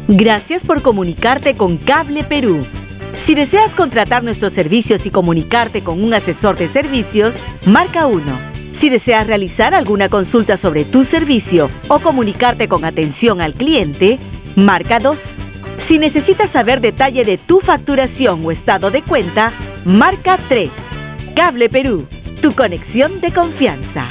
Gracias por comunicarte con Cable Perú. Si deseas contratar nuestros servicios y comunicarte con un asesor de servicios, marca 1. Si deseas realizar alguna consulta sobre tu servicio o comunicarte con atención al cliente, marca 2. Si necesitas saber detalle de tu facturación o estado de cuenta, marca 3. Cable Perú, tu conexión de confianza.